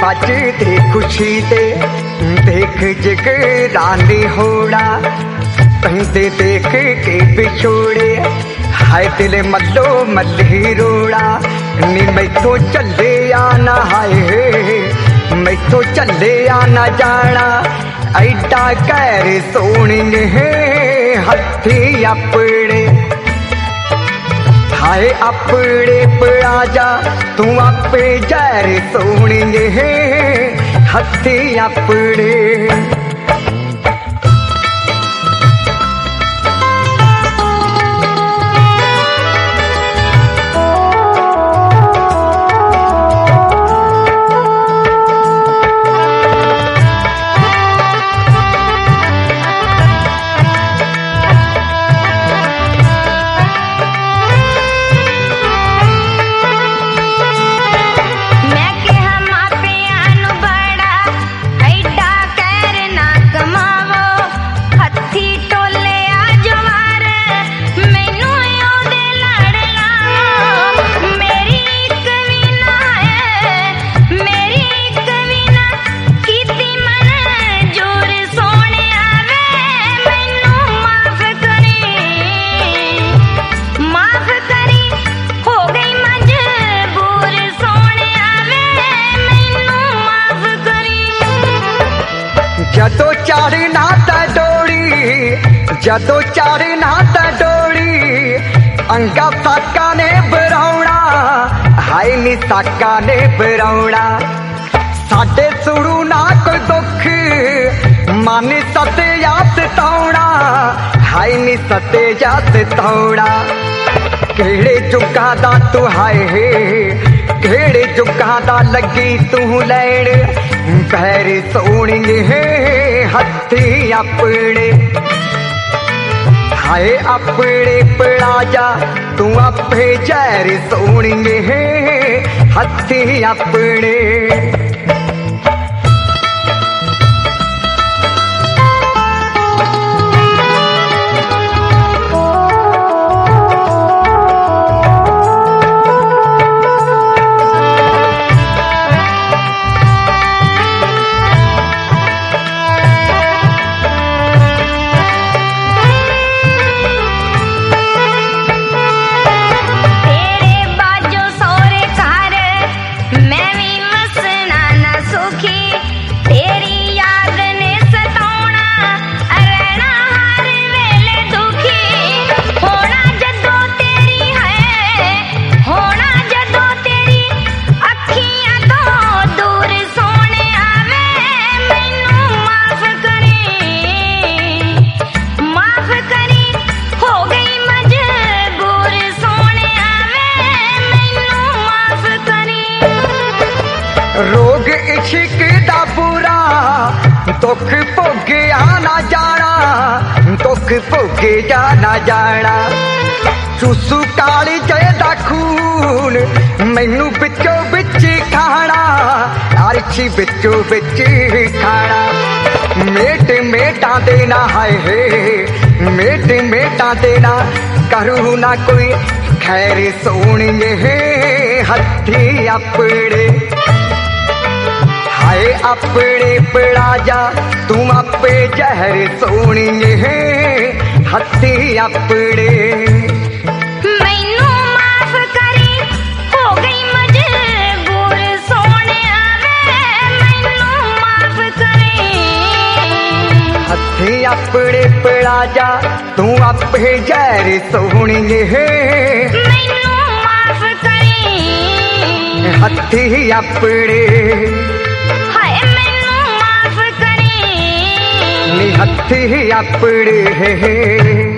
बजदे खुशी दे देख जगरानी होड़ा कहते देख के बिछोड़े हाय दिल मल्लो मल्ली रोड़ा नी मैथों चले आना हाय मैथों चले आना जाना ऐडा गैर सोनी है हथी अपने हाय अपने पड़ा जा तू आपे जैर सोनी है हथी अपने जदों चढ़ना त डोरी अंगा साका ने बरौना हाय नी साका ने बरौना साडे सुरू ना कोई दुख मन सते या सताउना हाय नी सते या सताउना केड़े जुगा दा तू हाय केड़े जुगा दा लगी तू लैण पैर सोनी है हथी अपने हाय अपने पड़ा जा तू आपे जैर सोनी है हथी अपने रोग इश्क दा पूरा दुख भोगे आना जाना दुख भोगे जाना जाना चूसू काली जय दा खून मैनू बिचो बिच खाना अर्शी बिचो बिच खाना मेट मेटा देना हाय मेट मेटा देना करू ना कोई खैर सोनी है हथी अपने हाय अपने पड़ा जा तू आपे जहर सोनी है हथी अपने मैनू माफ करी हो गई मजबूर सोने मैनू माफ करी हथी अपने पड़ा जा तू आपे जहर सोनी है मैनू माफ करी हथी अपने हथी अपने